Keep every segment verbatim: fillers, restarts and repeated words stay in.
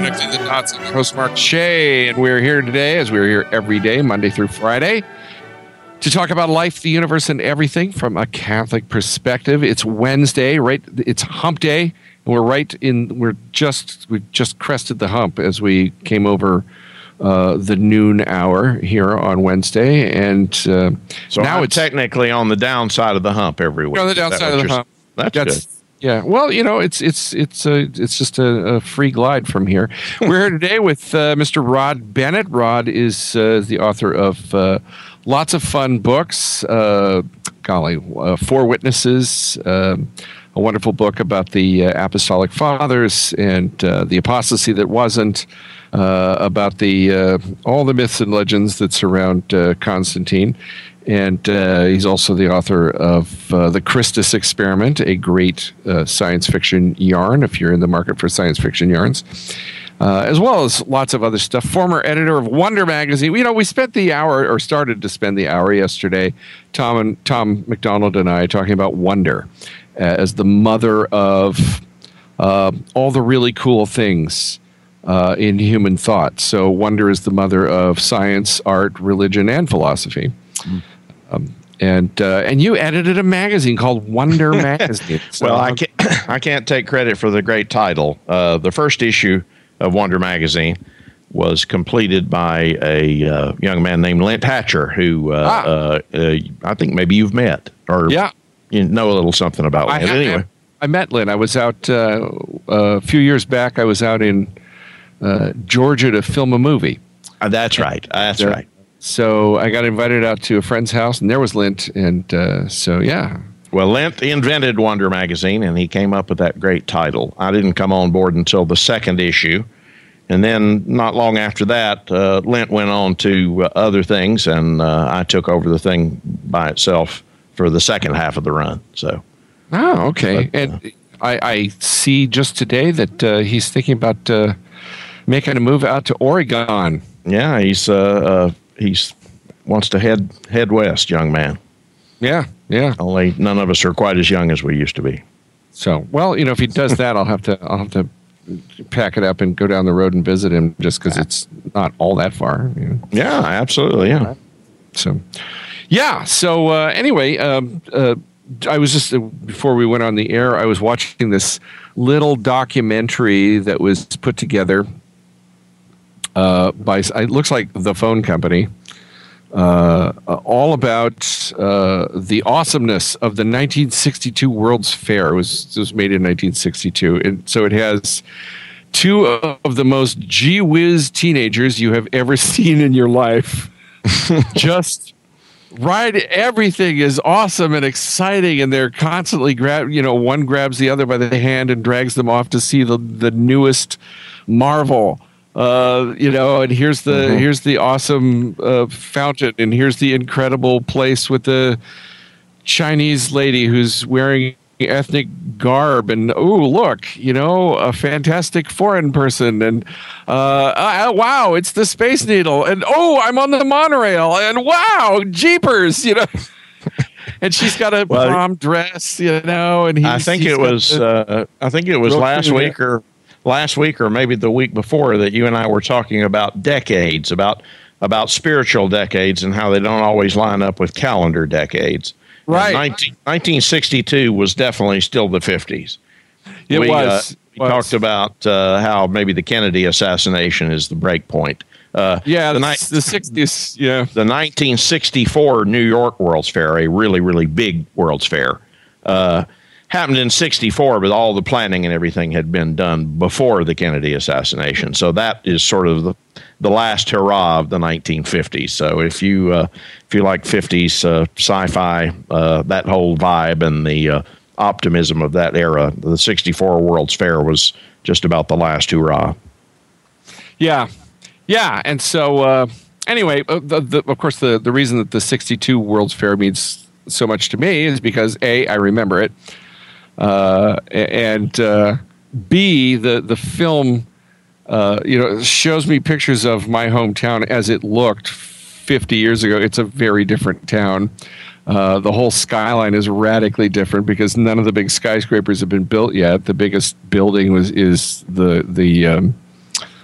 Connecting the Dots. I'm your host, Mark Shea, and we're here today, as we're here every day, Monday through Friday, to talk about life, the universe, and everything from a Catholic perspective. It's Wednesday, right? It's Hump Day, and we're right in. We're just we just crested the hump as we came over uh, the noon hour here on Wednesday, and uh, so now I'm it's technically on the downside of the hump every week. On the downside of the hump. That's, that's good. Yeah, well, you know, it's it's it's a it's just a, a free glide from here. We're here today with uh, Mister Rod Bennett. Rod is uh, the author of uh, lots of fun books. Uh, golly, uh, Four Witnesses, uh, a wonderful book about the uh, Apostolic Fathers and uh, the apostasy that wasn't. Uh, about the uh, all the myths and legends that surround uh, Constantine. And uh, he's also the author of uh, The Christus Experiment, a great uh, science fiction yarn, if you're in the market for science fiction yarns, uh, as well as lots of other stuff. Former editor of Wonder Magazine. You know, we spent the hour, or started to spend the hour yesterday, Tom and Tom McDonald and I, talking about Wonder uh, as the mother of uh, all the really cool things uh, in human thought. So Wonder is the mother of science, art, religion, and philosophy. Mm. Um, and uh, and you edited a magazine called Wonder Magazine. So. Well, I can't I can't take credit for the great title. Uh, the first issue of Wonder Magazine was completed by a uh, young man named Lent Hatcher, who uh, ah. uh, uh, I think maybe you've met or yeah. you know a little something about Lent. I anyway, I met Lent. I was out uh, a few years back. I was out in uh, Georgia to film a movie. Uh, that's right. That's uh, right. So I got invited out to a friend's house, and there was Lent, and uh, so, yeah. Well, Lent invented Wonder Magazine, and he came up with that great title. I didn't come on board until the second issue, and then not long after that, uh, Lent went on to uh, other things, and uh, I took over the thing by itself for the second half of the run. So, oh, okay. But, and uh, I, I see just today that uh, he's thinking about uh, making a move out to Oregon. Yeah, he's... Uh, uh, He's wants to head head west, young man. Yeah, yeah. Only none of us are quite as young as we used to be. So, well, you know, if he does that, I'll have to I'll have to pack it up and go down the road and visit him, just because it's not all that far. You know? Yeah, absolutely. Yeah. So, yeah. So uh, anyway, um, uh, I was just uh, before we went on the air, I was watching this little documentary that was put together. Uh, by it looks like the phone company, uh, all about uh, the awesomeness of the nineteen sixty-two World's Fair. It was, it was made in nineteen sixty-two, and so it has two of the most gee whiz teenagers you have ever seen in your life. Just right, everything is awesome and exciting, and they're constantly grab. You know, one grabs the other by the hand and drags them off to see the the newest marvel. Uh, you know, and here's the mm-hmm. here's the awesome uh, fountain, and here's the incredible place with the Chinese lady who's wearing ethnic garb, and oh, look, you know, a fantastic foreign person, and uh, uh, wow, it's the Space Needle, and oh, I'm on the monorail, and wow, jeepers, you know. And she's got a well, prom dress, you know, and he's, I think he's it was the, uh, I think it was last week or. Last week, or maybe the week before, that you and I were talking about decades, about about spiritual decades, and how they don't always line up with calendar decades. Right. nineteen, nineteen sixty-two was definitely still the fifties. It we, was. Uh, we was. talked about uh, how maybe the Kennedy assassination is the break point. Uh, yeah, the, ni- the sixties. Yeah. The nineteen sixty-four New York World's Fair, a really, really big World's Fair, uh, happened in sixty-four, but all the planning and everything had been done before the Kennedy assassination. So that is sort of the, the last hurrah of the nineteen fifties. So if you uh, if you like fifties uh, sci-fi, uh, that whole vibe and the uh, optimism of that era, the sixty-four World's Fair was just about the last hurrah. Yeah, yeah, and so uh, anyway, uh, the, the, of course, the the reason that the sixty-two World's Fair means so much to me is because A, I remember it. Uh, and uh, B, the the film, uh, you know, shows me pictures of my hometown as it looked fifty years ago. It's a very different town. Uh, the whole skyline is radically different because none of the big skyscrapers have been built yet. The biggest building was is the the um,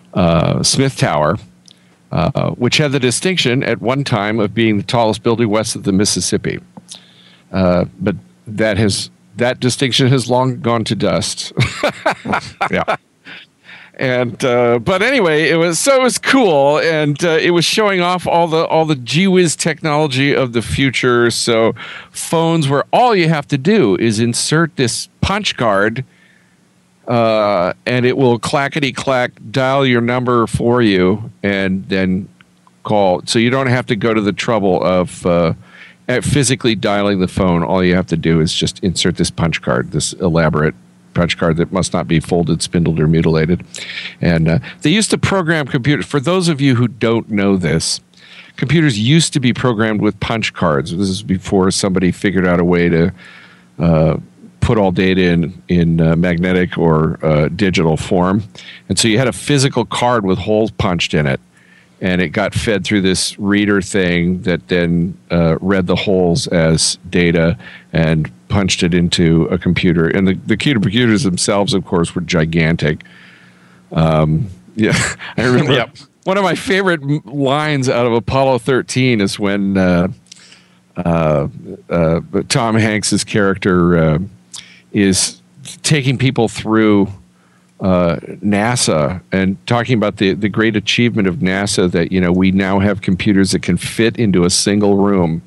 uh, Smith Tower, uh, which had the distinction at one time of being the tallest building west of the Mississippi. Uh, but that has that distinction has long gone to dust. Yeah. And uh, but anyway, it was so it was cool, and uh, it was showing off all the all the gee whiz technology of the future. So phones where all you have to do is insert this punch card, uh, and it will clackety clack dial your number for you, and then call. So you don't have to go to the trouble of uh, physically dialing the phone. All you have to do is just insert this punch card, this elaborate punch card that must not be folded, spindled, or mutilated. And uh, they used to program computers. For those of you who don't know this, computers used to be programmed with punch cards. This is before somebody figured out a way to uh, put all data in, in uh, magnetic or uh, digital form. And so you had a physical card with holes punched in it. And it got fed through this reader thing that then uh, read the holes as data and punched it into a computer. And the, the computers themselves, of course, were gigantic. Um, yeah, I remember Yep. one of my favorite m- lines out of Apollo thirteen is when uh, uh, uh, Tom Hanks's character uh, is taking people through Uh, NASA and talking about the, the great achievement of NASA that, you know, we now have computers that can fit into a single room.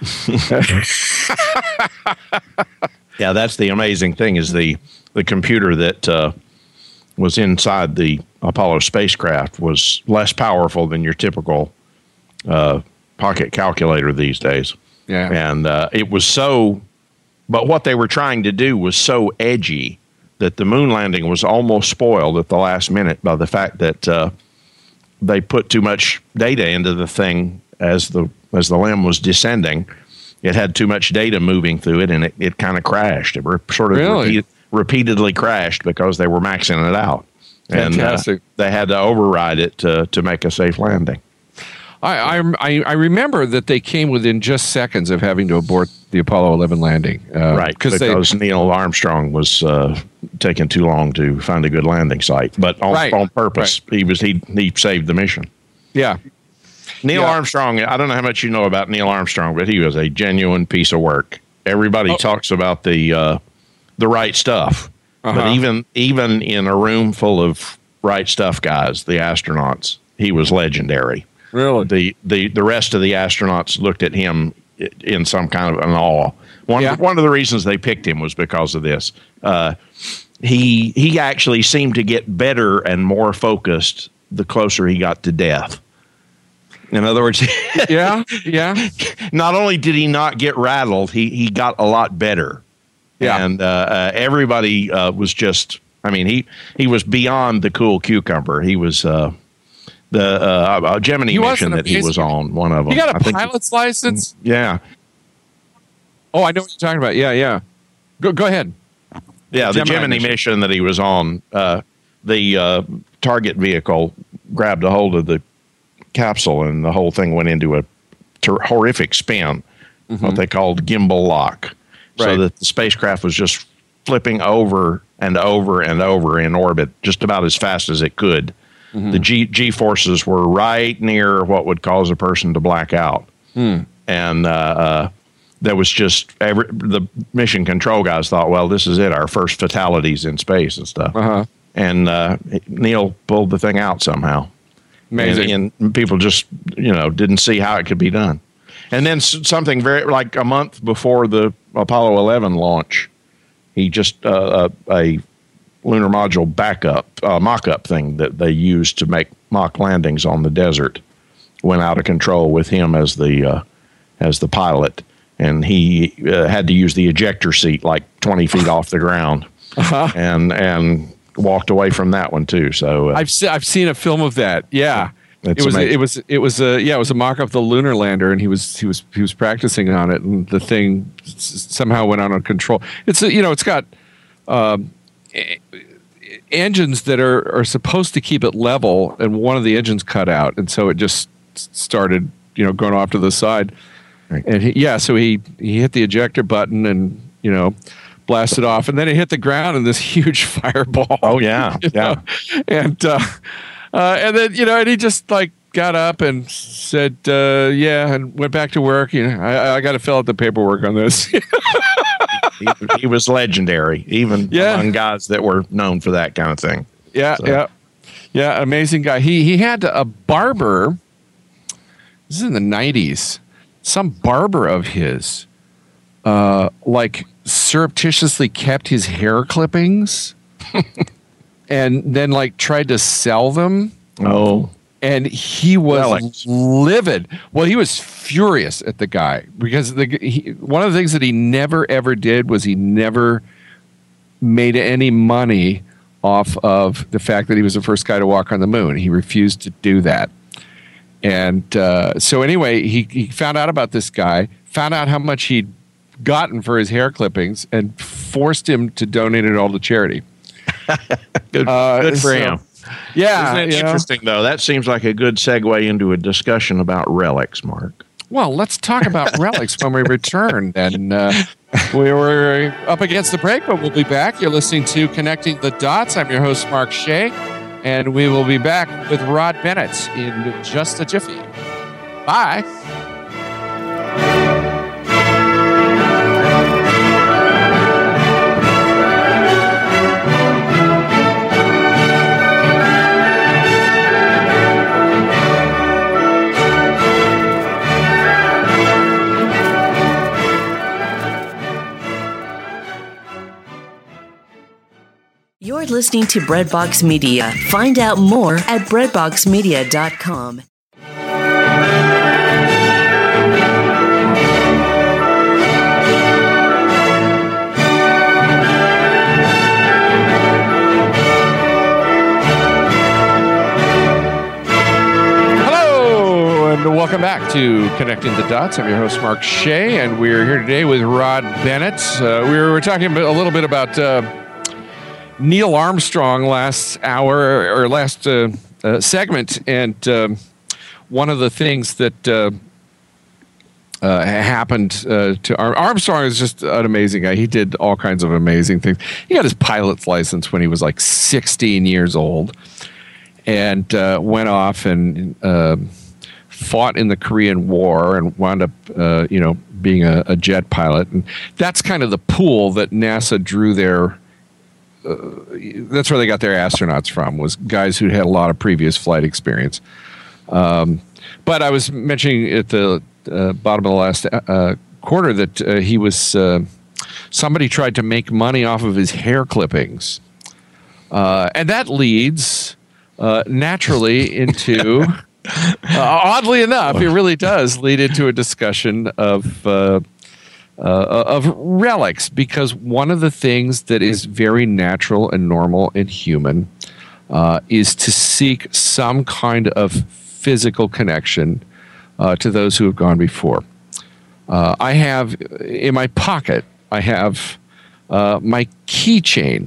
Yeah, that's the amazing thing is the, the computer that uh, was inside the Apollo spacecraft was less powerful than your typical uh, pocket calculator these days. Yeah. And uh, it was so, but what they were trying to do was so edgy that the moon landing was almost spoiled at the last minute by the fact that uh, they put too much data into the thing as the as the L E M was descending. It had too much data moving through it, and it, it kind of crashed. It re- sort of Really? repeat, repeatedly crashed because they were maxing it out. Fantastic. And uh, they had to override it to, to make a safe landing. I, I, I remember that they came within just seconds of having to abort the Apollo eleven landing. Uh, Right, because they, Neil Armstrong was uh, taking too long to find a good landing site, but on, Right, on purpose. He was he he saved the mission. Yeah. Neil Yeah. Armstrong. I don't know how much you know about Neil Armstrong, but he was a genuine piece of work. Everybody Oh. talks about the uh, the right stuff, but Uh-huh. even even in a room full of right stuff guys, the astronauts, he was legendary. Really? The the the rest of the astronauts looked at him in some kind of an awe. One Yeah. one of the reasons they picked him was because of this. Uh, he he actually seemed to get better and more focused the closer he got to death. In other words, Yeah. Yeah. not only did he not get rattled, he he got a lot better. Yeah. And uh, uh, everybody uh, was just. I mean, he he was beyond the cool cucumber. He was. Uh, The uh, uh, Gemini He was mission an that he amazing- was on, one of them. You got a I think- pilot's license? Yeah, Oh, I know what you're talking about. Yeah, yeah. Go go ahead. yeah. The Gemini Gemini mission. mission. that he was on, uh, the uh, target vehicle grabbed a hold of the capsule, and the whole thing went into a ter- horrific spin, what they called gimbal lock, so Right. that the spacecraft was just flipping over and over and over in orbit, just about as fast as it could. The G, G forces were right near what would cause a person to black out. And uh, uh, there was just every, the mission control guys thought, well, this is it, our first fatalities in space and stuff. Uh-huh. And uh, Neil pulled the thing out somehow. Amazing. And, and people just, you know, didn't see how it could be done. And then s- something very, like a month before the Apollo eleven launch, he just, uh, a, a lunar module backup, uh, mock-up thing that they used to make mock landings on the desert went out of control with him as the uh, as the pilot, and he uh, had to use the ejector seat like twenty feet off the ground, Uh-huh. and and walked away from that one too. So uh, I've se- I've seen a film of that. Yeah. It's it was amazing. it was it was a yeah it was a mock up of the lunar lander, and he was he was he was practicing on it, and the thing s- somehow went out of control. It's a, you know it's got um, e- engines that are are supposed to keep it level, and one of the engines cut out, and so it just s- started you know going off to the side. Right. And he, yeah, so he he hit the ejector button and you know blasted off, and then it hit the ground in this huge fireball. Oh, yeah, You know? yeah. And uh, Uh, and then, you know, and he just like got up and said, uh, yeah, and went back to work. You know, I, I got to fill out the paperwork on this. he, he was legendary, even yeah. among guys that were known for that kind of thing. Yeah, so. yeah. Yeah, amazing guy. He he had a barber. This is in the nineties. Some barber of his, uh, like surreptitiously kept his hair clippings, and then like tried to sell them. Oh, and he was Relics. livid. Well, he was furious at the guy because the he, one of the things that he never ever did was he never made any money off of the fact that he was the first guy to walk on the moon. He refused to do that. And uh, so anyway, he, he found out about this guy, found out how much he'd gotten for his hair clippings, and forced him to donate it all to charity. good, uh, good for so, him. Yeah. Isn't it you know? interesting, though? That seems like a good segue into a discussion about relics, Mark. Well, let's talk about relics when we return. And uh, we were up against the break, but we'll be back. You're listening to Connecting the Dots. I'm your host, Mark Shea, and we will be back with Rod Bennett in just a jiffy. Bye. You're listening to Breadbox Media. Find out more at breadbox media dot com. Hello, and welcome back to Connecting the Dots. I'm your host, Mark Shea, and we're here today with Rod Bennett. Uh, we were, we were talking a little bit about Uh, Neil Armstrong last hour or last uh, uh, segment, and um, one of the things that uh, uh, happened uh, to Ar- Armstrong is just an amazing guy. He did all kinds of amazing things. He got his pilot's license when he was like sixteen years old, and uh, went off and uh, fought in the Korean War and wound up, uh, you know, being a, a jet pilot. And that's kind of the pool that NASA drew their. Uh, that's where they got their astronauts from, was guys who had a lot of previous flight experience. Um, but I was mentioning at the uh, bottom of the last uh, quarter that uh, he was uh, somebody tried to make money off of his hair clippings, uh, and that leads uh, naturally into, uh, oddly enough, it really does lead into a discussion of. Uh, Uh, of relics, because one of the things that is very natural and normal and human uh, is to seek some kind of physical connection uh, to those who have gone before. Uh, I have in my pocket, I have uh, my keychain,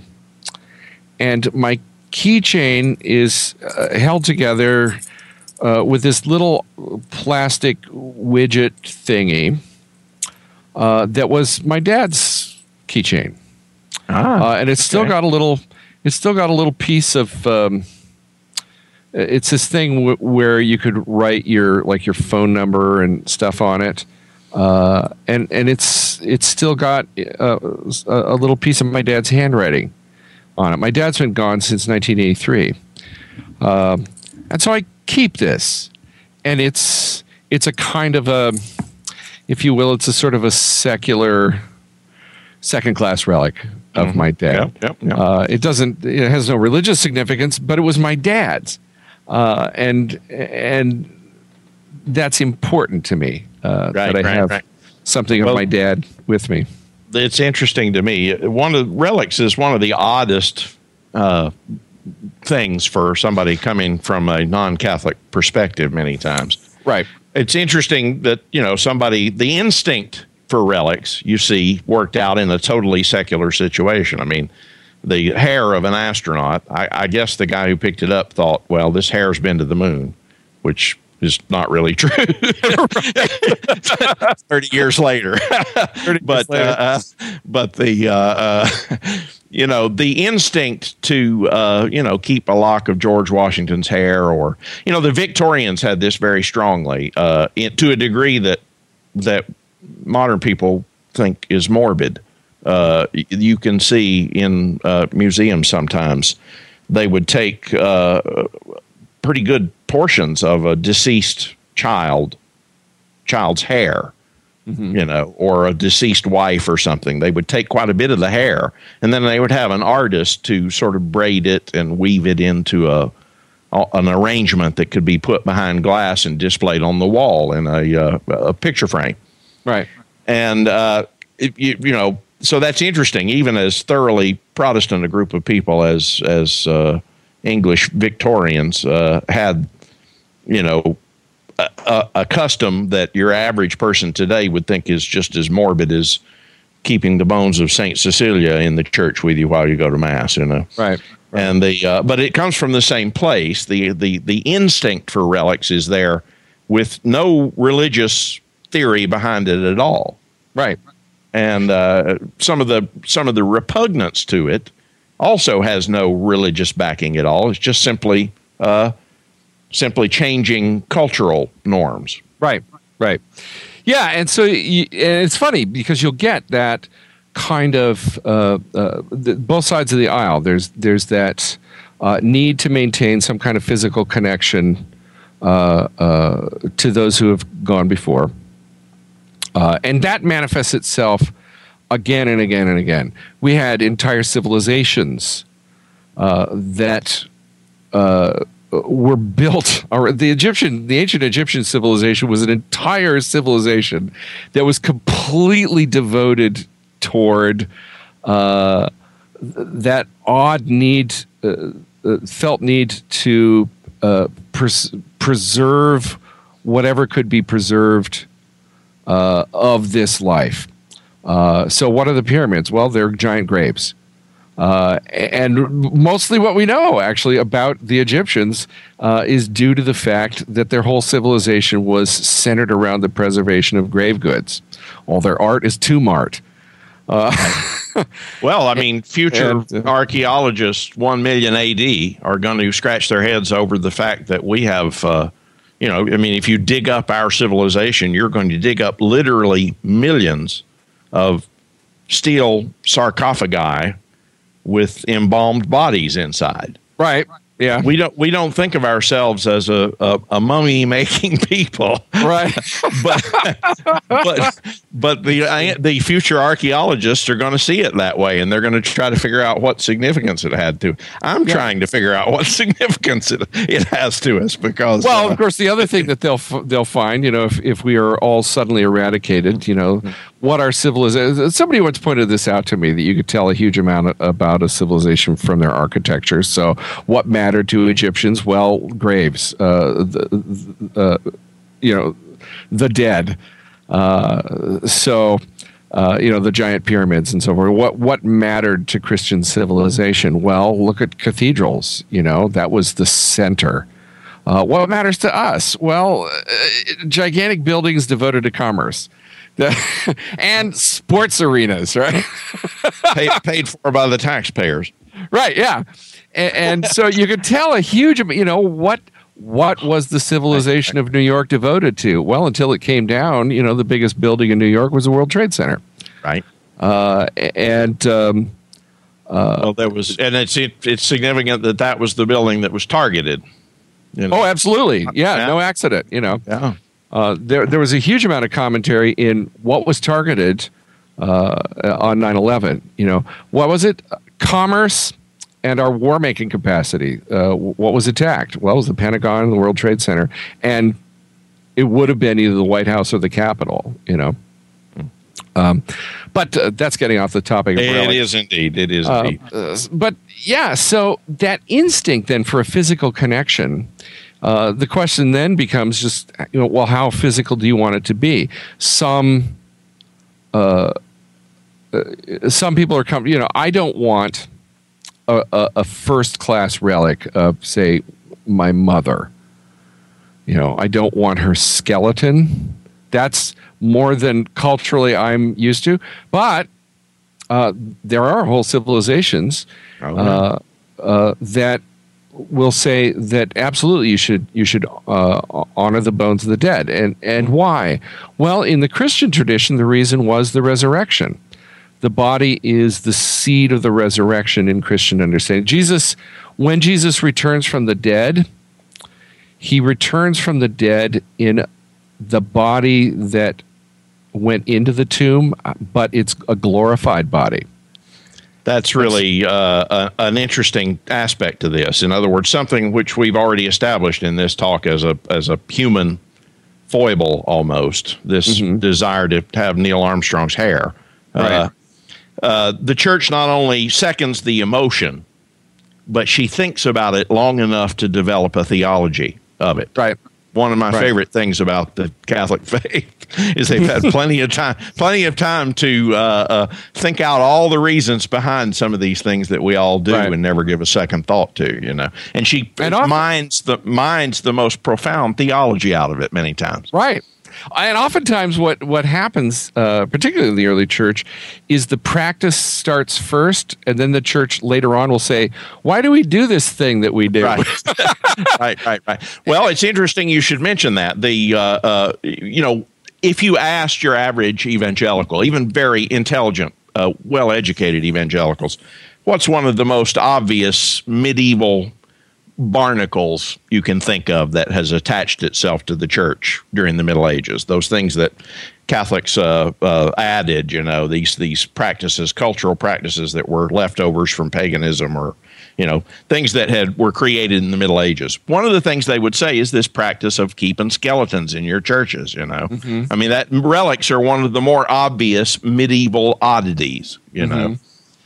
and my keychain is uh, held together uh, with this little plastic widget thingy. Uh, that was my dad's keychain, Ah, uh, and it's still okay. got a little. It's still got a little piece of. Um, it's this thing w- where you could write your like your phone number and stuff on it, uh, and and it's it's still got uh, a, a little piece of my dad's handwriting on it. My dad's been gone since nineteen eighty-three, um, and so I keep this, and it's it's a kind of a. If you will, it's a sort of a secular, second-class relic of mm-hmm. my dad. Yep, yep, yep. Uh, it doesn't. It has no religious significance, but it was my dad's, uh, and and that's important to me. Uh, right, that I right, have right. something well, of my dad with me. It's interesting to me. One of relics is one of the oddest uh, things for somebody coming from a non-Catholic perspective. Many times, Right. It's interesting that, you know, somebody, the instinct for relics, you see, worked out in a totally secular situation. I mean, the hair of an astronaut, I, I guess the guy who picked it up thought, well, this hair's been to the moon, which is not really true. thirty years later. but, later. Uh, but the, uh, uh, you know, the instinct to, uh, you know, keep a lock of George Washington's hair, or, you know, the Victorians had this very strongly, uh, in, to a degree that, that modern people think is morbid. Uh, you can see in uh, museums sometimes they would take uh, pretty good portions of a deceased child, child's hair, mm-hmm. you know, or a deceased wife or something. They would take quite a bit of the hair, and then they would have an artist to sort of braid it and weave it into a, a an arrangement that could be put behind glass and displayed on the wall in a, uh, a picture frame. Right. And, uh, it, you, you know, so that's interesting, even as thoroughly Protestant a group of people as as uh, English Victorians uh, had, you know, a, a, a custom that your average person today would think is just as morbid as keeping the bones of Saint Cecilia in the church with you while you go to Mass, you know. Right. right. And the uh, but it comes from the same place. The the the instinct for relics is there, with no religious theory behind it at all. Right. And uh, some of the some of the repugnance to it also has no religious backing at all. It's just simply uh, simply changing cultural norms. Right, right, yeah. And so you, and it's funny because you'll get that kind of uh, uh, the, both sides of the aisle. There's there's that uh, need to maintain some kind of physical connection uh, uh, to those who have gone before. Uh, and that manifests itself again and again and again. We had entire civilizations uh, that uh, were built. Or the Egyptian, the ancient Egyptian civilization was an entire civilization that was completely devoted toward uh, that odd need, uh, uh, felt need to uh, pres- preserve whatever could be preserved Uh, of this life. Uh, so what are the pyramids? Well, they're giant graves. Uh, and mostly what we know, actually, about the Egyptians uh, is due to the fact that their whole civilization was centered around the preservation of grave goods. All their art is tomb art. Uh, well, I mean, future and, uh, archaeologists one million A D are going to scratch their heads over the fact that we have... Uh, You know, I mean, if you dig up our civilization, you're going to dig up literally millions of steel sarcophagi with embalmed bodies inside. Right. Yeah. We don't we don't think of ourselves as a, a, a mummy making people. Right. but but but the the future archaeologists are going to see it that way, and they're going to try to figure out what significance it had to. I'm yeah. trying to figure out what significance it, it has to us, because well, uh, of course, the other thing that they'll they'll find, you know, if if we are all suddenly eradicated, you know, what our civilization. Somebody once pointed this out to me, that you could tell a huge amount about a civilization from their architecture. So, what mattered to Egyptians? Well, graves, uh, the, uh, you know, the dead. Uh, so, uh, you know, the giant pyramids and so forth. What what mattered to Christian civilization? Well, look at cathedrals. You know, that was the center. Uh, what matters to us? Well, uh, gigantic buildings devoted to commerce. And sports arenas, right? paid, paid for by the taxpayers. Right, yeah. And, and so you could tell a huge, you know, what what was the civilization of New York devoted to? Well, until it came down, you know, the biggest building in New York was the World Trade Center. Right. Uh, and um, uh, well, there was, and it's it, it's significant that that was the building that was targeted. You know? Oh, absolutely. Yeah, yeah, no accident, you know. Yeah. Uh, there, there was a huge amount of commentary in what was targeted uh, on nine eleven. You know, what was it? Commerce and our war-making capacity. Uh, what was attacked? Well, it was the Pentagon and the World Trade Center, and it would have been either the White House or the Capitol. You know, um, but uh, that's getting off the topic. It, it is indeed. It is uh, indeed. Uh, but yeah, so that instinct then for a physical connection. Uh, the question then becomes just, you know, well, how physical do you want it to be? Some, uh, uh, some people are coming. You know, I don't want a, a, a first-class relic of, say, my mother. You know, I don't want her skeleton. That's more than culturally I'm used to. But uh, there are whole civilizations Oh, uh, uh, that will say that absolutely you should you should uh, honor the bones of the dead. And and why? Well, in the Christian tradition, the reason was the resurrection. The body is the seed of the resurrection in Christian understanding. Jesus, when Jesus returns from the dead, he returns from the dead in the body that went into the tomb, but it's a glorified body. That's really uh, a, an interesting aspect to this. In other words, something which we've already established in this talk as a as a human foible almost, this mm-hmm. desire to have Neil Armstrong's hair. Right. Uh, uh, the church not only seconds the emotion, but she thinks about it long enough to develop a theology of it. Right. One of my right. favorite things about the Catholic faith is they've had plenty of time, plenty of time to uh, uh, think out all the reasons behind some of these things that we all do right. and never give a second thought to, you know. And she and often, minds the minds the most profound theology out of it many times. Right. And oftentimes what, what happens, uh, particularly in the early church, is the practice starts first, and then the church later on will say, why do we do this thing that we do? Right, right, right, right. Well, it's interesting you should mention that. The, uh, uh, you know, if you asked your average evangelical, even very intelligent, uh, well-educated evangelicals, what's one of the most obvious medieval barnacles you can think of that has attached itself to the church during the Middle Ages? Those things that Catholics uh, uh, added, you know, these these practices, cultural practices that were leftovers from paganism, or, you know, things that had were created in the Middle Ages. One of the things they would say is this practice of keeping skeletons in your churches, you know. Mm-hmm. I mean, that relics are one of the more obvious medieval oddities, you mm-hmm. know.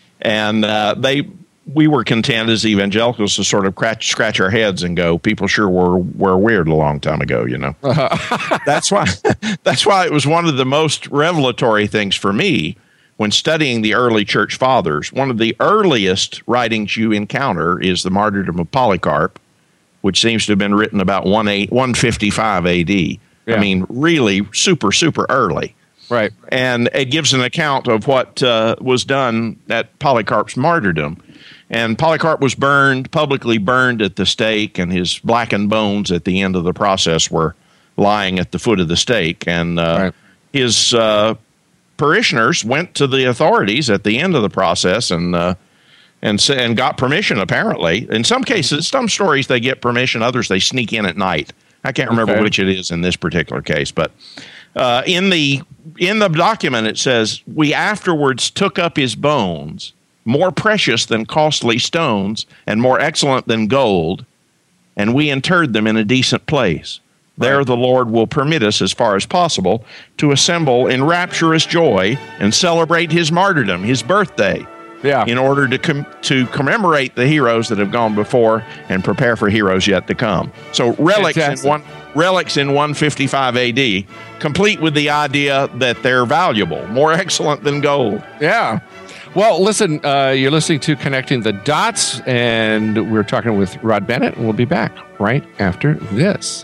And uh, they... we were content as evangelicals to sort of scratch, scratch our heads and go, people sure were, were weird a long time ago, you know. that's why that's why it was one of the most revelatory things for me when studying the early church fathers. One of the earliest writings you encounter is the martyrdom of Polycarp, which seems to have been written about one fifty-five A D. Yeah. I mean, really super, super early. Right. And it gives an account of what uh, was done at Polycarp's martyrdom. And Polycarp was burned, publicly burned at the stake, and his blackened bones at the end of the process were lying at the foot of the stake. And uh, right. his uh, parishioners went to the authorities at the end of the process and uh, and and got permission, apparently. In some cases, some stories they get permission, others they sneak in at night. I can't remember okay. which it is in this particular case, but uh, in the in the document it says, we afterwards took up his bones, more precious than costly stones and more excellent than gold, and we interred them in a decent place. Right. There the Lord will permit us, as far as possible, to assemble in rapturous joy and celebrate his martyrdom, his birthday, yeah. in order to com- to commemorate the heroes that have gone before and prepare for heroes yet to come. So relics in one relics in one fifty-five A D, complete with the idea that they're valuable, more excellent than gold. Yeah. Well, listen, uh, you're listening to Connecting the Dots, and we're talking with Rod Bennett, and we'll be back right after this.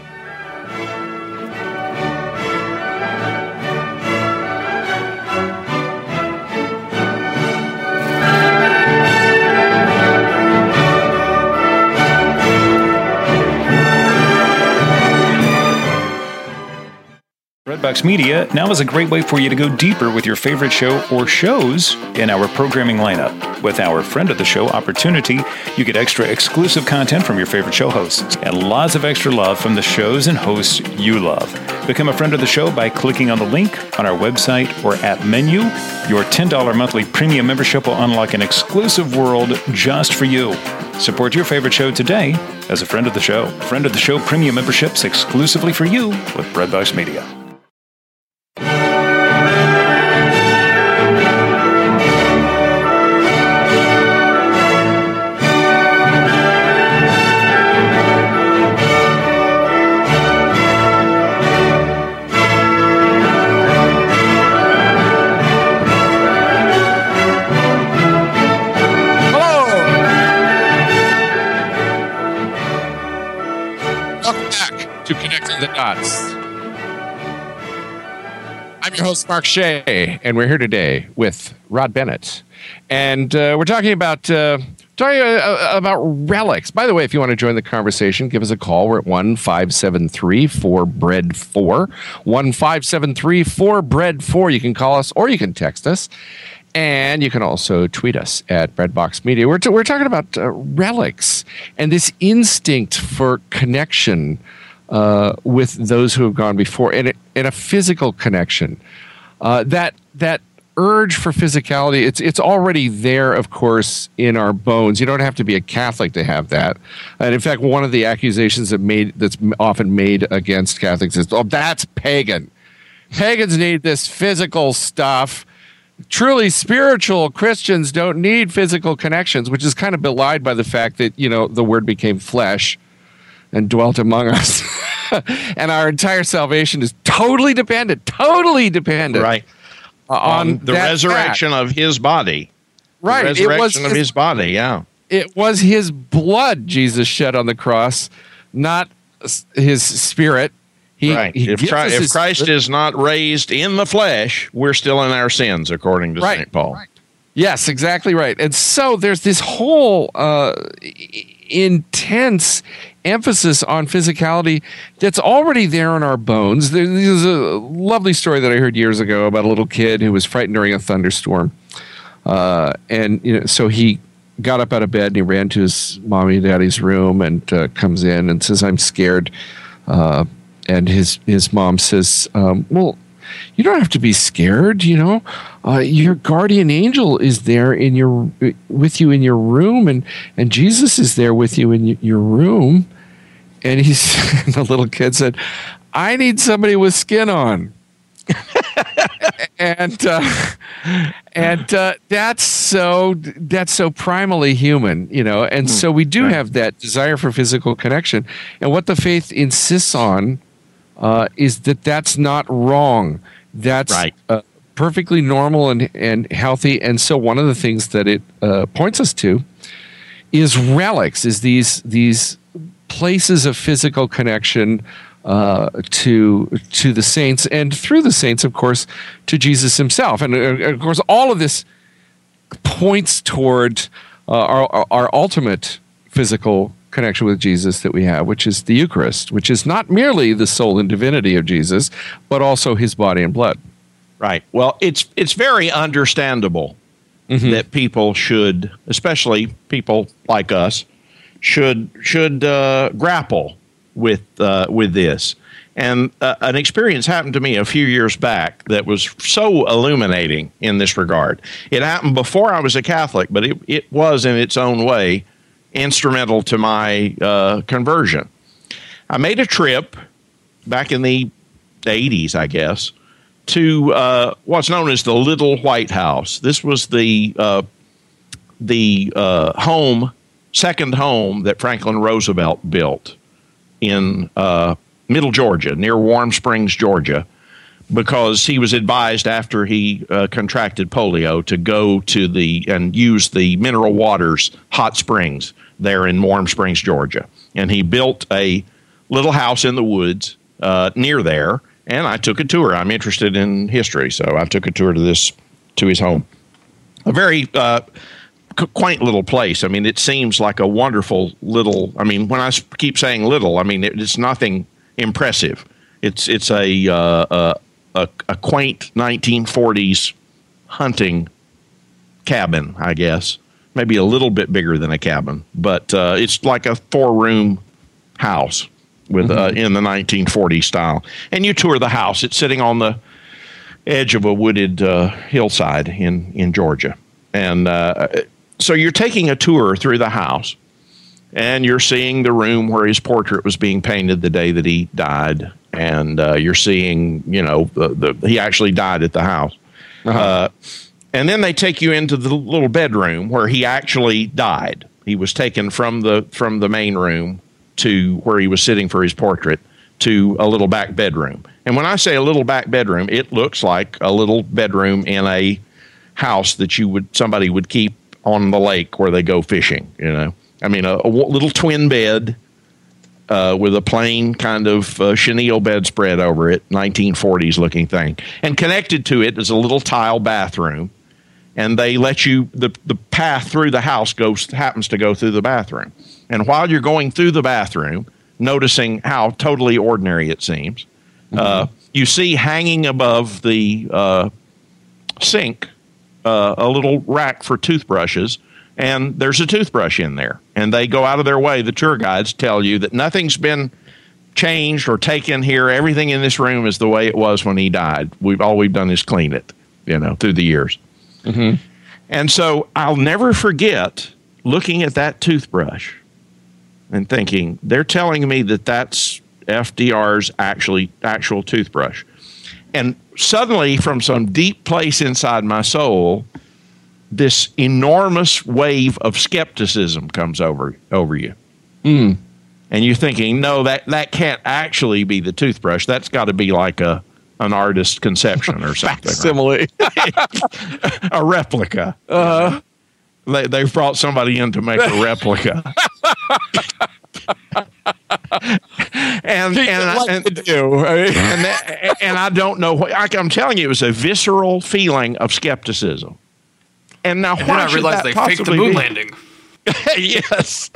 Breadbox Media now is a great way for you to go deeper with your favorite show or shows in our programming lineup. With our Friend of the Show opportunity, you get extra exclusive content from your favorite show hosts and lots of extra love from the shows and hosts you love. Become a friend of the show by clicking on the link on our website or app menu. Your ten dollars monthly premium membership will unlock an exclusive world just for you. Support your favorite show today as a friend of the show. Friend of the Show premium memberships exclusively for you with Breadbox Media. to Connecting the Dots. I'm your host, Mark Shea, and we're here today with Rod Bennett. And uh, we're talking about uh, talking uh, about relics. By the way, if you want to join the conversation, give us a call. We're at one five seven three four B R E A D four. one five seven three four B R E A D four. You can call us or you can text us. And you can also tweet us at Breadbox Media. We're, t- we're talking about uh, relics and this instinct for connection uh, with those who have gone before, and, it, and a physical connection. Uh, that that urge for physicality, it's it's already there, of course, in our bones. You don't have to be a Catholic to have that. And in fact, one of the accusations that made that's often made against Catholics is, "Oh, that's pagan. Pagans need this physical stuff. Truly spiritual Christians don't need physical connections," which is kind of belied by the fact that, you know, the Word became flesh and dwelt among us. And our entire salvation is totally dependent, totally dependent. Right. Uh, on, on the resurrection fact. of his body. Right. The resurrection it was of his, his body, yeah. It was his blood Jesus shed on the cross, not his spirit. He, right. He if Christ, if Christ spirit. is not raised in the flesh, we're still in our sins, according to right. Saint Paul. Right. Yes, exactly right. And so there's this whole uh, intense emphasis on physicality that's already there in our bones. There's a lovely story that I heard years ago about a little kid who was frightened during a thunderstorm. Uh, and you know, so he got up out of bed and he ran to his mommy and daddy's room and uh, comes in and says, "I'm scared." Uh, and his, his mom says, um, "Well, you don't have to be scared, you know. Uh, your guardian angel is there in your with you in your room, and, and Jesus is there with you in your room." And he's the little kid said, "I need somebody with skin on." and uh, and uh, that's so that's so primally human, you know. And so we do have that desire for physical connection. And what the faith insists on uh, is that that's not wrong. That's right. uh, perfectly normal and, and healthy. And so one of the things that it uh, points us to is relics, is these these places of physical connection uh, to to the saints, and through the saints, of course, to Jesus himself. And uh, of course, all of this points toward uh, our, our ultimate physical connection with Jesus that we have, which is the Eucharist, which is not merely the soul and divinity of Jesus, but also his body and blood. Right. Well, it's it's very understandable mm-hmm. that people should, especially people like us, should should uh, grapple with uh, with this. And uh, an experience happened to me a few years back that was so illuminating in this regard. It happened before I was a Catholic, but it, it was in its own way instrumental to my uh, conversion. I made a trip back in the eighties, I guess, to uh, what's known as the Little White House. This was the uh, the uh, home, second home that Franklin Roosevelt built in uh, Middle Georgia, near Warm Springs, Georgia, because he was advised after he uh, contracted polio to go to the and use the mineral waters hot springs there in Warm Springs, Georgia. And he built a little house in the woods uh, near there, and I took a tour. I'm interested in history, so I took a tour to this to his home. A very uh, quaint little place. I mean, it seems like a wonderful little. I mean, when I keep saying little, I mean it, it's nothing impressive. It's it's a uh, a, a quaint nineteen forties hunting cabin, I guess. Maybe a little bit bigger than a cabin, but uh, it's like a four-room house with mm-hmm. uh, in the nineteen forties style. And you tour the house. It's sitting on the edge of a wooded uh, hillside in in Georgia, and uh, so you're taking a tour through the house, and you're seeing the room where his portrait was being painted the day that he died, and uh, you're seeing, you know, the, the he actually died at the house. Uh-huh. Uh, and then they take you into the little bedroom where he actually died. He was taken from the from the main room to where he was sitting for his portrait to a little back bedroom. And when I say a little back bedroom, it looks like a little bedroom in a house that you would somebody would keep on the lake where they go fishing, you know. I mean, a, a little twin bed, uh, with a plain kind of uh, chenille bedspread over it, nineteen forties looking thing. And connected to it is a little tile bathroom. And they let you, the, the path through the house goes happens to go through the bathroom. And while you're going through the bathroom, noticing how totally ordinary it seems, mm-hmm. uh, you see hanging above the uh, sink uh, a little rack for toothbrushes, and there's a toothbrush in there. And they go out of their way, the tour guides tell you that nothing's been changed or taken here. Everything in this room is the way it was when he died. We've all we've done is clean it, you know, through the years. Mm-hmm. And so I'll never forget looking at that toothbrush and thinking, they're telling me that that's F D R's actually actual toothbrush. And suddenly, from some deep place inside my soul, this enormous wave of skepticism comes over over you. Mm. And you're thinking, no, that, that can't actually be the toothbrush. That's got to be like a an artist's conception or something. Facsimile. Right? A replica. Uh-huh. They, they've brought somebody in to make a replica. and and, I, and, do. and, that, and I don't know what, I'm telling you, it was a visceral feeling of skepticism. And now, and why then I should realized that they faked the moon be? landing. Yes.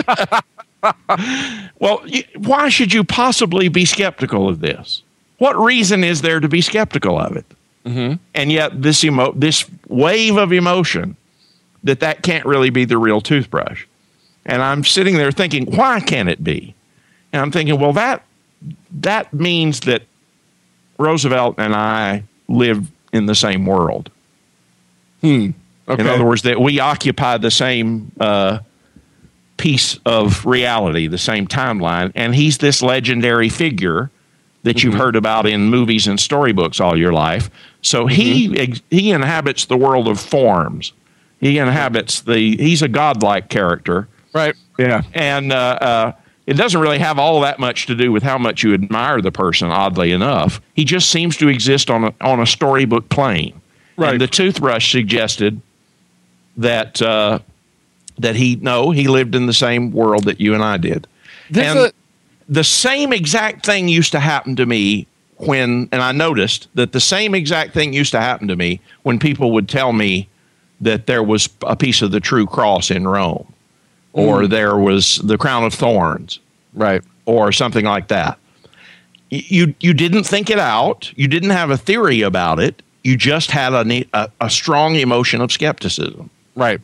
Well, why should you possibly be skeptical of this? What reason is there to be skeptical of it? Mm-hmm. And yet, this emo- this wave of emotion that that can't really be the real toothbrush. And I'm sitting there thinking, why can't it be? And I'm thinking, well, that that means that Roosevelt and I live in the same world. Hmm. Okay. In other words, that we occupy the same uh, piece of reality, the same timeline. And he's this legendary figure that mm-hmm. you've heard about in movies and storybooks all your life. So mm-hmm. he he inhabits the world of forms. He inhabits the, he's a godlike character. Right. Yeah. And uh, uh, it doesn't really have all that much to do with how much you admire the person, oddly enough. He just seems to exist on a, on a storybook plane. Right. And the toothbrush suggested that uh, that he, no, he lived in the same world that you and I did. There's and a- the same exact thing used to happen to me when, and I noticed that the same exact thing used to happen to me when people would tell me that there was a piece of the true cross in Rome, or mm. there was the crown of thorns, right, or something like that. You you didn't think it out. You didn't have a theory about it. You just had a a, a strong emotion of skepticism, right.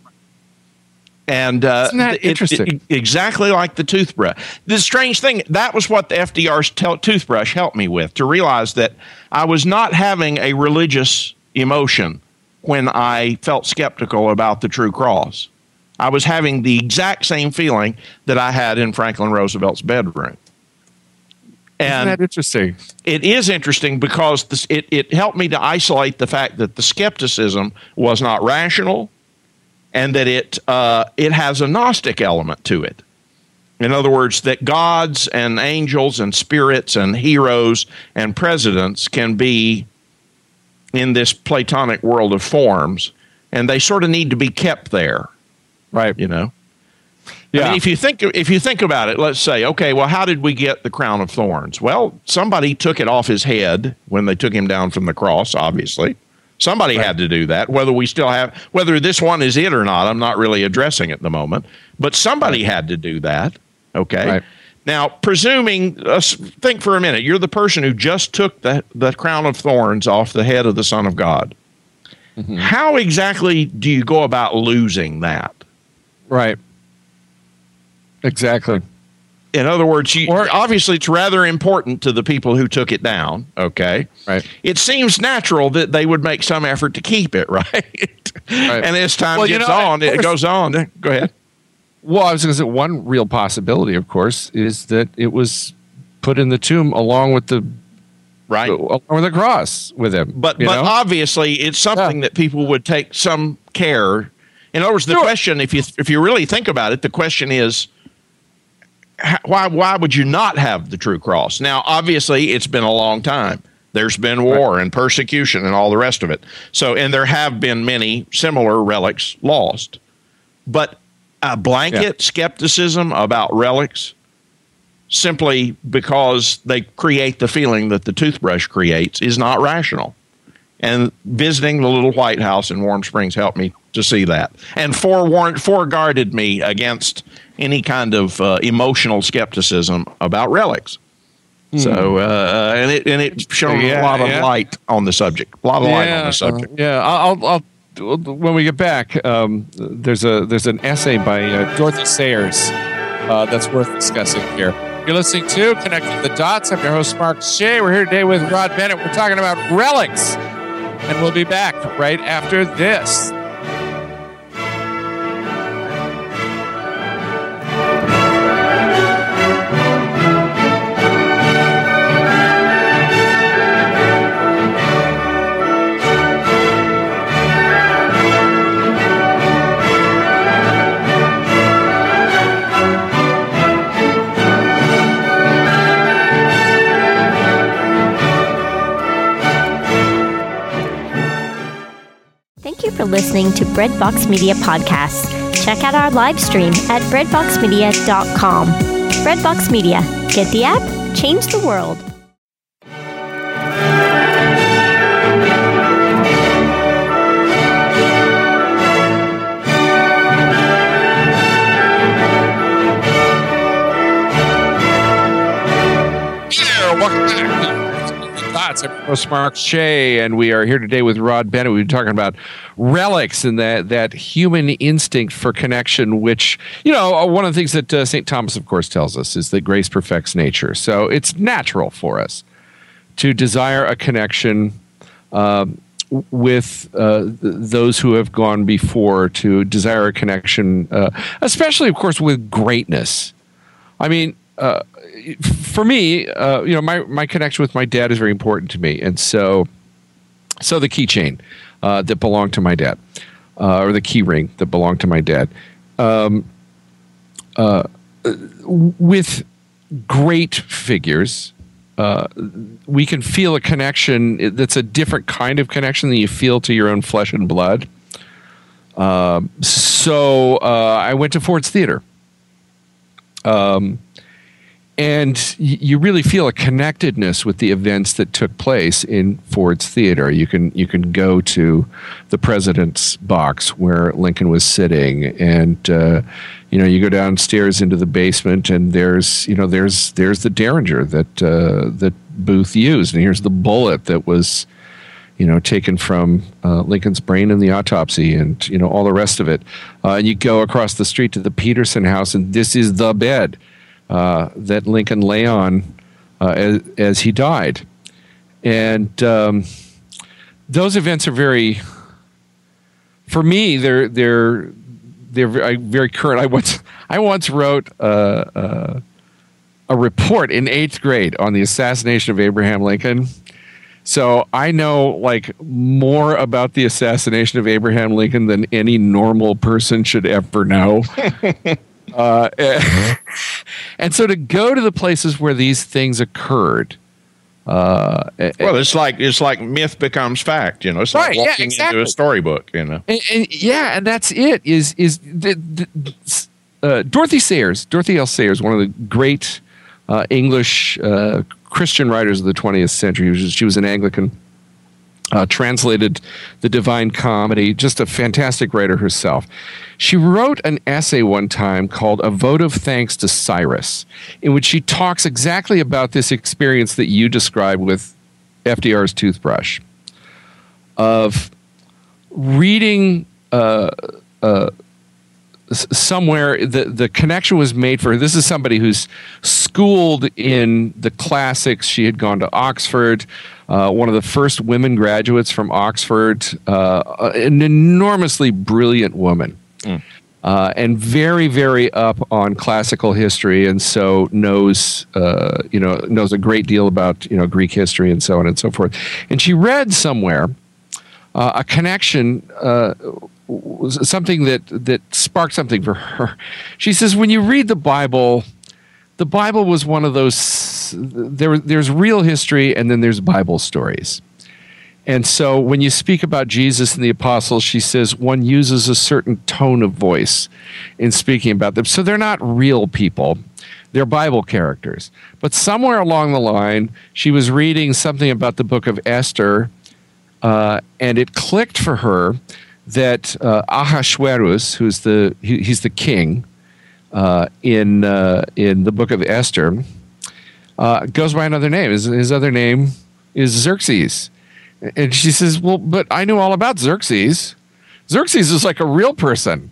And uh, Isn't that it, interesting? It, exactly like the toothbrush. The strange thing, that was what the F D R's t- toothbrush helped me with, to realize that I was not having a religious emotion when I felt skeptical about the true cross. I was having the exact same feeling that I had in Franklin Roosevelt's bedroom. And Isn't that interesting? It is interesting because this, it, it helped me to isolate the fact that the skepticism was not rational, and that it uh, it has a Gnostic element to it. In other words, that gods and angels and spirits and heroes and presidents can be in this Platonic world of forms, and they sort of need to be kept there, right? You know, yeah. I mean, if you think if you think about it, let's say, okay, well, how did we get the crown of thorns? Well, somebody took it off his head when they took him down from the cross. Obviously, somebody right. had to do that. Whether we still have, whether this one is it or not, I'm not really addressing at the moment. But somebody right. had to do that. Okay. Right. Now, presuming, uh, think for a minute, you're the person who just took the, the crown of thorns off the head of the Son of God. Mm-hmm. How exactly do you go about losing that? Right. Exactly. In other words, you, or, obviously it's rather important to the people who took it down, okay? Right. It seems natural that they would make some effort to keep it, right? right. And as time well, gets you know, on, it goes on. Go ahead. Well, I was going to say one real possibility, of course, is that it was put in the tomb along with the right along with the cross with him. But you but know? obviously, it's something yeah. that people would take some care. In other words, the sure. question, if you if you really think about it, the question is, why why would you not have the true cross? Now, obviously, it's been a long time. There's been war right. and persecution and all the rest of it. So, and there have been many similar relics lost, but a blanket yeah. skepticism about relics simply because they create the feeling that the toothbrush creates is not rational. And visiting the little White House in Warm Springs helped me to see that, and forewarned, foreguarded me against any kind of uh, emotional skepticism about relics. Mm. So, uh, and it and it shone yeah, a lot of yeah. light on the subject. A lot of yeah, light on the subject. Uh, yeah, I'll, I'll when we get back. Um, there's a there's an essay by uh, Dorothy Sayers uh, that's worth discussing here. You're listening to Connecting the Dots. I'm your host, Mark Shea. We're here today with Rod Bennett. We're talking about relics, and we'll be back right after this. For listening to Breadbox Media Podcasts. Check out our live stream at breadbox media dot com. Breadbox Media. Get the app, change the world. Yeah, welcome back. I'm Mark Shea, and we are here today with Rod Bennett. We've been talking about relics and that, that human instinct for connection, which, you know, one of the things that uh, Saint Thomas, of course, tells us is that grace perfects nature. So it's natural for us to desire a connection uh, with uh, th- those who have gone before, to desire a connection, uh, especially, of course, with greatness. I mean, uh, for me, uh, you know, my, my connection with my dad is very important to me. And so, so the keychain uh, that belonged to my dad, uh, or the key ring that belonged to my dad, um, uh, with great figures, uh, we can feel a connection that's a different kind of connection than you feel to your own flesh and blood. Uh, so uh, I went to Ford's Theater. Um, And you really feel a connectedness with the events that took place in Ford's Theater. You can you can go to the president's box where Lincoln was sitting, and uh, you know you go downstairs into the basement, and there's you know there's there's the Derringer that uh, that Booth used, and here's the bullet that was you know taken from uh, Lincoln's brain in the autopsy, and you know all the rest of it. Uh, and you go across the street to the Peterson house, and this is the bed Uh, that Lincoln lay on uh, as, as he died. And um, those events are very, for me, they're they're they're very, very current. I once I once wrote uh, uh, a report in eighth grade on the assassination of Abraham Lincoln. So I know like more about the assassination of Abraham Lincoln than any normal person should ever know. Uh, and so to go to the places where these things occurred, uh, well, it's like it's like myth becomes fact. You know, it's like right, walking yeah, exactly. into a storybook. You know, and, and yeah, and that's it. Is is the, the, uh, Dorothy Sayers, Dorothy L. Sayers, one of the great uh, English uh, Christian writers of the twentieth century. She was, she was an Anglican. Uh, translated the Divine Comedy, just a fantastic writer herself. She wrote an essay one time called A Vote of Thanks to Cyrus, in which she talks exactly about this experience that you described with F D R's toothbrush, of reading uh, uh, somewhere, the, the connection was made for her. This is somebody who's schooled in the classics. She had gone to Oxford. Uh, one of the first women graduates from Oxford, uh, an enormously brilliant woman, mm. uh, and very, very up on classical history, and so knows, uh, you know, knows a great deal about, you know, Greek history and so on and so forth. And she read somewhere uh, a connection, uh, something that that sparked something for her. She says, when you read the Bible, the Bible was one of those. There, there's real history, and then there's Bible stories. And so when you speak about Jesus and the apostles, she says one uses a certain tone of voice in speaking about them. So they're not real people. They're Bible characters. But somewhere along the line, she was reading something about the book of Esther, uh, and it clicked for her that uh, Ahasuerus, who's the he, he's the king uh, in uh, in the book of Esther, uh, goes by another name. His, his other name is Xerxes. And she says, well, but I knew all about Xerxes. Xerxes is like a real person.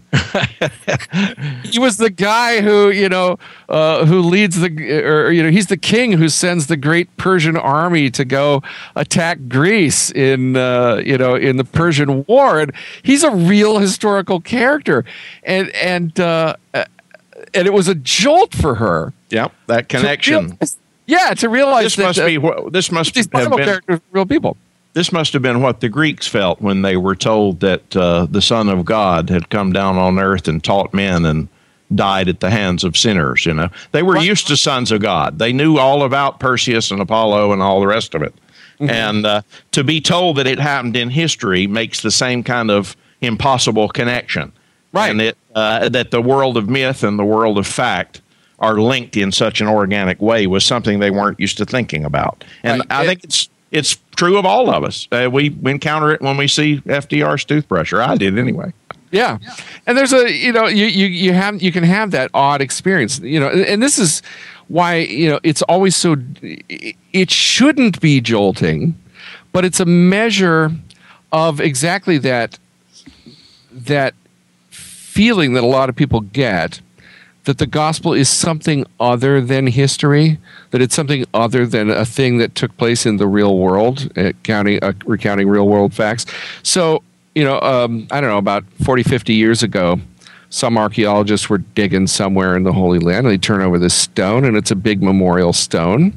He was the guy who, you know, uh, who leads the, or, you know, he's the king who sends the great Persian army to go attack Greece in, uh, you know, in the Persian War. And he's a real historical character. And, and, uh, and it was a jolt for her. Yep, that connection. To realize, yeah, to realize this that, must uh, be what this must these have Bible been. characters are real people. This must have been what the Greeks felt when they were told that uh, the Son of God had come down on earth and taught men and died at the hands of sinners. You know, they were Right. used to sons of God. They knew all about Perseus and Apollo and all the rest of it. Mm-hmm. And uh, to be told that it happened in history makes the same kind of impossible connection. Right. And it, uh, that the world of myth and the world of fact are linked in such an organic way was something they weren't used to thinking about. And Right. I It- think it's it's true of all of us. Uh, we, we encounter it when we see F D R's toothbrush, or I did anyway. Yeah. And there's a, you know, you, you, you have, you can have that odd experience, you know, and this is why, you know, it's always so, it shouldn't be jolting, but it's a measure of exactly that, that feeling that a lot of people get, that the gospel is something other than history, that it's something other than a thing that took place in the real world, uh, counting, uh, recounting real world facts. So, you know, um, I don't know, about forty, fifty years ago, some archaeologists were digging somewhere in the Holy Land, and they turn over this stone, and it's a big memorial stone.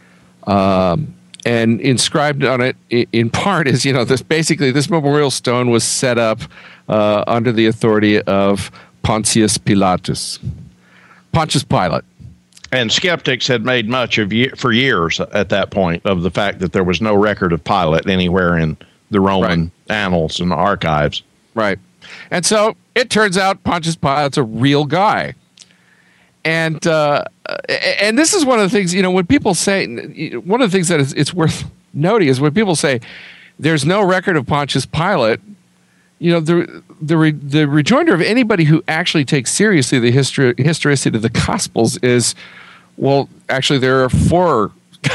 Um, and inscribed on it, in part, is, you know, this basically this memorial stone was set up uh, under the authority of Pontius Pilatus. Pontius Pilate. And skeptics had made much of ye- for years at that point of the fact that there was no record of Pilate anywhere in the Roman Right. annals and archives. Right. And so it turns out Pontius Pilate's a real guy. And uh, and this is one of the things, you know, when people say, one of the things that is, it's worth noting is when people say there's no record of Pontius Pilate, you know, the the re, the rejoinder of anybody who actually takes seriously the history historicity of the Gospels is, well, actually there are four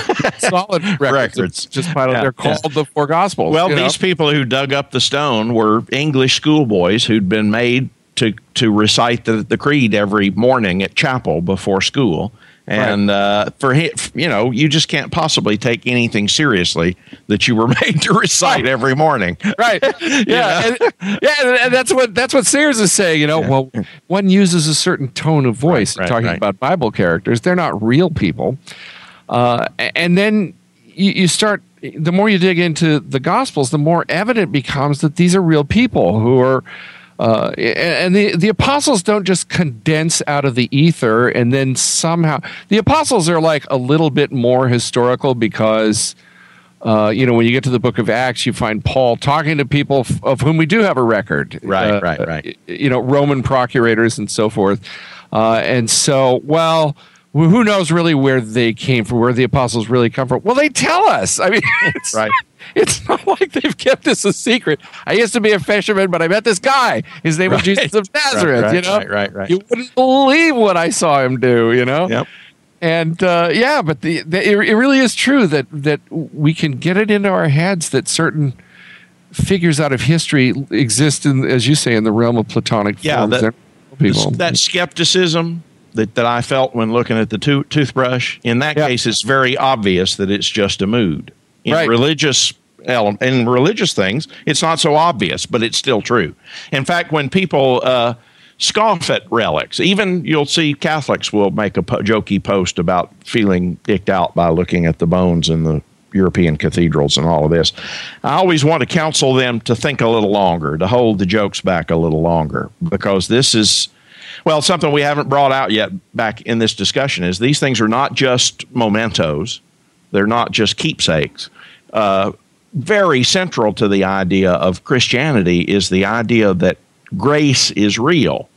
solid records. Records. Just Pilate. Yeah, They're called yeah. the four Gospels. Well, you know? these people who dug up the stone were English schoolboys who'd been made to to recite the, the creed every morning at chapel before school. And uh, for him, you know, you just can't possibly take anything seriously that you were made to recite every morning. Right. Yeah. and, yeah. And, and that's what that's what Sayers is saying. You know, Yeah. well, one uses a certain tone of voice Right, right, talking right. about Bible characters. They're not real people. Uh, and then you, you start. The more you dig into the Gospels, the more evident becomes that these are real people who are. Uh, and the, the apostles don't just condense out of the ether and then somehow the apostles are like a little bit more historical because uh, you know, when you get to the book of Acts, you find Paul talking to people f- of whom we do have a record, Right, uh, right, right. You know, Roman procurators and so forth, uh, and so well. Who knows really where they came from, where the apostles really come from? Well, they tell us. I mean, it's, Right. it's not like they've kept this a secret. I used to be a fisherman, but I met this guy. His name was Right. Jesus of Nazareth. Right, you know, right, right, right. You wouldn't believe what I saw him do. You know. Yep. And uh, yeah, but the, the it, it really is true that that we can get it into our heads that certain figures out of history exist in, as you say, in the realm of Platonic Yeah, forms. that- They're people. That skepticism that, that I felt when looking at the to- toothbrush, in that Yeah. case, it's very obvious that it's just a mood. In Right. religious ele- in religious things, it's not so obvious, but it's still true. In fact, when people uh, scoff at relics, even you'll see Catholics will make a po- jokey post about feeling dicked out by looking at the bones in the European cathedrals and all of this. I always want to counsel them to think a little longer, to hold the jokes back a little longer, because this is, well, something we haven't brought out yet back in this discussion is these things are not just mementos. They're not just keepsakes. Uh, very central to the idea of Christianity is the idea that grace is real.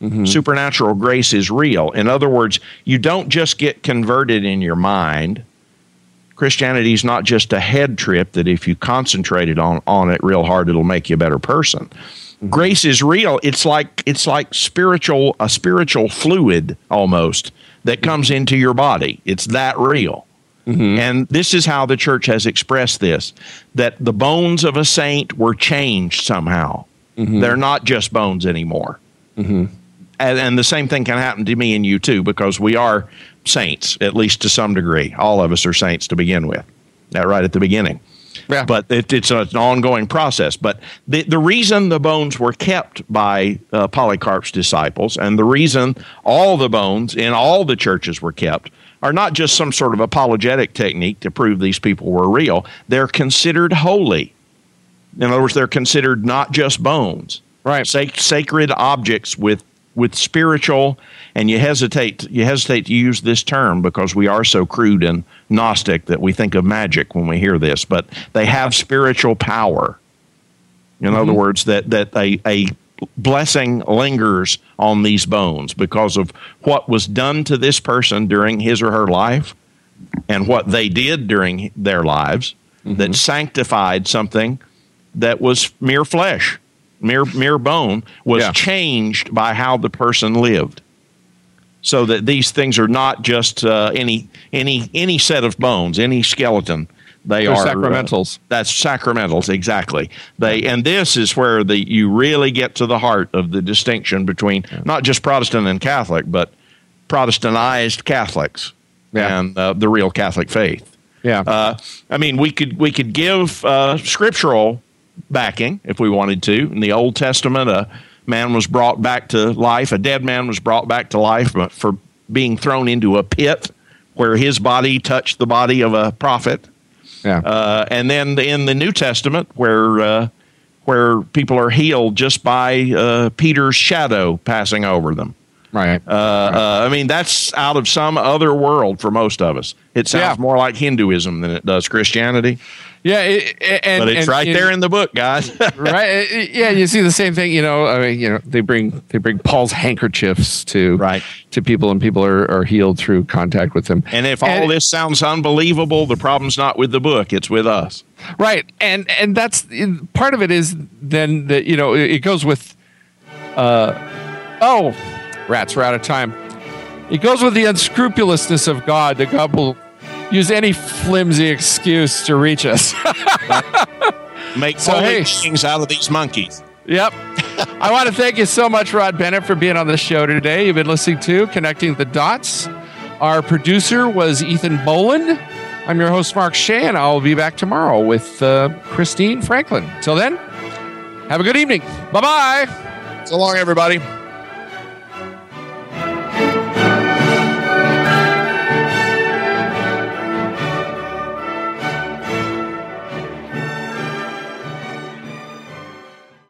Mm-hmm. Supernatural grace is real. In other words, you don't just get converted in your mind. Christianity is not just a head trip that if you concentrated on, on it real hard, it'll make you a better person. Mm-hmm. Grace is real. It's like it's like spiritual a spiritual fluid almost that comes into your body. It's that real. Mm-hmm. And this is how the church has expressed this, that the bones of a saint were changed somehow. Mm-hmm. They're not just bones anymore. Mm-hmm. And, and the same thing can happen to me and you too, because we are saints, at least to some degree. All of us are saints to begin with, that right at the beginning. Yeah. But it, it's an ongoing process. But the, the reason the bones were kept by uh, Polycarp's disciples, and the reason all the bones in all the churches were kept, are not just some sort of apologetic technique to prove these people were real. They're considered holy. In other words, they're considered not just bones, right? Sac- sacred objects with with spiritual. And you hesitate you hesitate to use this term because we are so crude and Gnostic that we think of magic when we hear this. But they have spiritual power. In mm-hmm. other words, that that a a blessing lingers on these bones because of what was done to this person during his or her life and what they did during their lives mm-hmm. that sanctified something that was mere flesh, mere mere bone, was yeah. changed by how the person lived. So that these things are not just uh, any any any set of bones, any skeleton. They They're are sacramentals. Uh, that's sacramentals, exactly. They and this is where the you really get to the heart of the distinction between yeah. not just Protestant and Catholic, but Protestantized Catholics yeah. and uh, the real Catholic faith. Yeah, uh, I mean, we could we could give uh, scriptural backing if we wanted to. In the Old Testament, a man was brought back to life. A dead man was brought back to life for being thrown into a pit where his body touched the body of a prophet. Yeah. Uh, and then in the New Testament, where uh, where people are healed just by uh, Peter's shadow passing over them. Right. Uh, right. Uh, I mean, that's out of some other world for most of us. It sounds yeah. more like Hinduism than it does Christianity. Yeah, it, and, but it's and, right and, there in the book, guys. Right? Yeah, you see the same thing. You know, I mean, you know, they bring they bring Paul's handkerchiefs to right. to people, and people are, are healed through contact with them. And if and, all this sounds unbelievable, the problem's not with the book; it's with us. Right, and and that's part of it. Is then that you know it goes with. Uh, oh, rats! We're out of time. It goes with the unscrupulousness of God. That God will use any flimsy excuse to reach us. Make so, hey, things out of these monkeys. Yep. I want to thank you so much, Rod Bennett, for being on the show today. You've been listening to Connecting the Dots. Our producer was Ethan Boland. I'm your host, Mark Shea, and I'll be back tomorrow with uh, Christine Franklin. Till then, have a good evening. Bye-bye. So long, everybody.